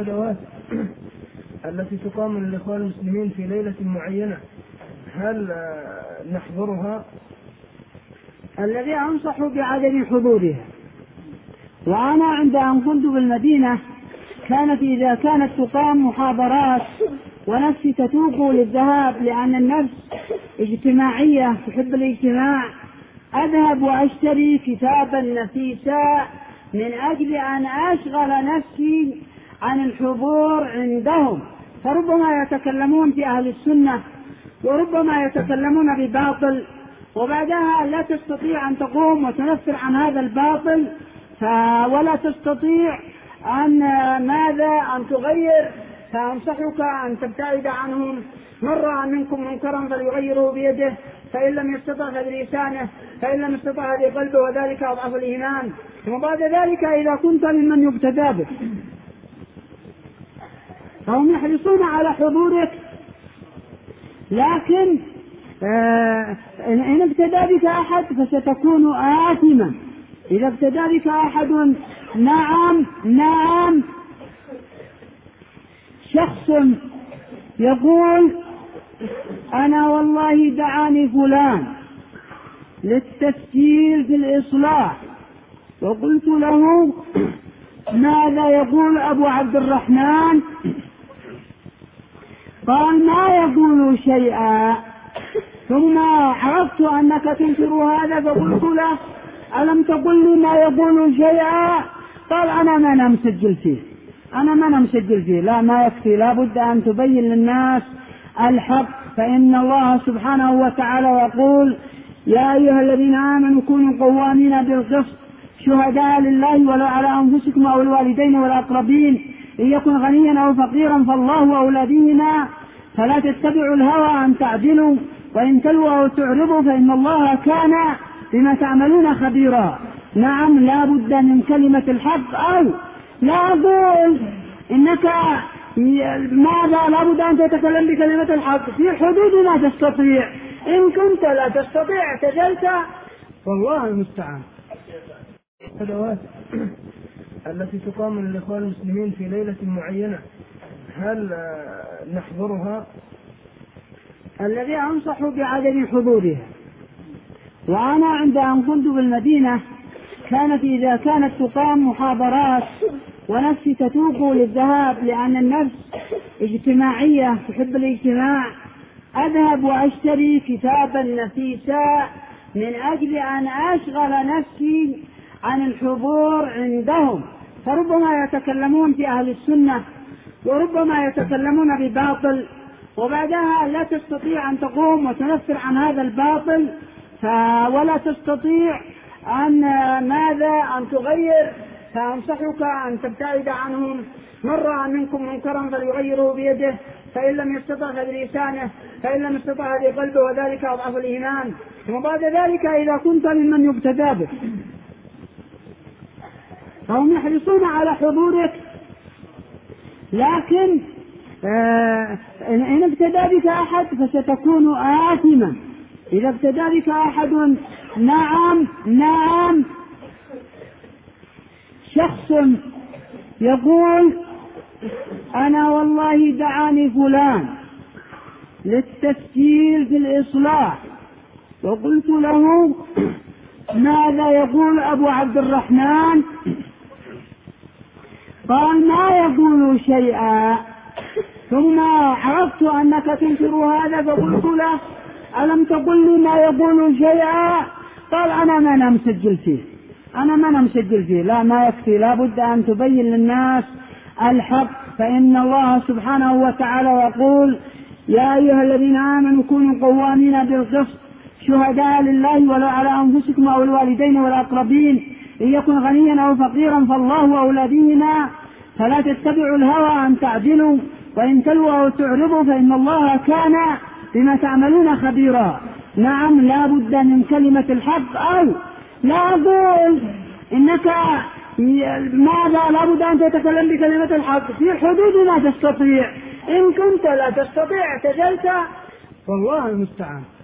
الندوات التي تقام للإخوان المسلمين في ليلة معينة هل نحضرها؟ الذي أنصح بعدم حضورها. وأنا عند أن كنت بالمدينة إذا كانت تقام محاضرات ونفسي تتوق للذهاب لأن النفس اجتماعية تحب الاجتماع، أذهب وأشتري كتابا نفيسا من أجل أن أشغل نفسي عن الحضور عندهم، فربما يتكلمون في أهل السنة وربما يتكلمون بباطل، وبعدها لا تستطيع أن تقوم وتنفر عن هذا الباطل ولا تستطيع أن تغير، فأنصحك أن تبتعد عنهم. من رأى منكم منكرا فليغيره بيده، فإن لم يستطع فبلسانه، فإن لم يستطع بقلبه، وذلك أضعف الإيمان. ثم بعد ذلك إذا كنت ممن يقتدى بك فهم يحرصون على حضورك، لكن إن ابتدى بك أحد فستكون آثما. إذا ابتدى بك أحد نعم شخص يقول أنا والله دعاني فلان للتسجيل في الإصلاح، وقلت له ماذا يقول أبو عبد الرحمن؟ قال ما يقول شيئا. ثم عرفت أنك تنكر هذا فقلت له ألم تقل لي ما يقول شيئا؟ قال أنا ما أنا مسجل فيه. لا، ما يكفي، لا بد أن تبين للناس الحق، فإن الله سبحانه وتعالى يقول يا أيها الذين آمنوا كونوا قوامين بالقسط شهداء لله ولو على أنفسكم أو الوالدين والأقربين إن يكن غنيا أو فقيرا فالله أولى بهما فلا تتبعوا الهوى أن تعدلوا وإن تلووا أو تعرضوا فإن الله كان بما تعملون خبيرا. نعم، لا بد من كلمة الحق، أو لا أقول إنك ماذا لا بد أن تتكلم بكلمة الحق في حدود ما تستطيع. إن كنت لا تستطيع اعتزلت، والله المستعان. الندوات التي تقام للإخوان المسلمين في ليلة معينة هل نحضرها؟ الذي أنصح بعدم حضورها. وأنا عند أن كنت بالمدينة إذا كانت تقام محاضرات ونفسي تتوق للذهاب لأن النفس اجتماعية تحب الاجتماع، أذهب وأشتري كتابا نفيسا من أجل أن أشغل نفسي عن الحضور عندهم، فربما يتكلمون في أهل السنة وربما يتكلمون بباطل، وبعدها لا تستطيع أن تقوم وتنفر عن هذا الباطل ولا تستطيع أن تغير، فأنصحك أن تبتعد عنهم. من رأى منكم منكرا فليغيره بيده، فإن لم يستطع فبلسانه، فإن لم يستطع بقلبه، وذلك أضعف الإيمان. ثم بعد ذلك إذا كنت ممن يقتدى بك فهم يحرصون على حضورك، لكن إن ابتدى بك أحد فستكون آثما. إذا ابتدى بك أحد نعم شخص يقول أنا والله دعاني فلان للتسجيل في الإصلاح، وقلت له ماذا يقول أبو عبد الرحمن؟ قال ما يقول شيئا. ثم عرفت أنك تنكر هذا فقلت له ألم تقل لي ما يقول شيئا؟ قال أنا ما أنا مسجل فيه. لا، ما يكفي، لا بد أن تبين للناس الحق، فإن الله سبحانه وتعالى يقول يا أيها الذين آمنوا كونوا قوامين بالقسط شهداء لله ولو على أنفسكم أو الوالدين والأقربين إن يكن غنيا أو فقيرا فالله أولى بهما فلا تتبعوا الهوى أن تعدلوا وإن تلووا أو تعرضوا فإن الله كان بما تعملون خبيرا. نعم، لا بد من كلمة الحق، أو لا أقول إنك ماذا لا بد أن تتكلم بكلمة الحق في حدود ما تستطيع. إن كنت لا تستطيع اعتزلت، والله المستعان.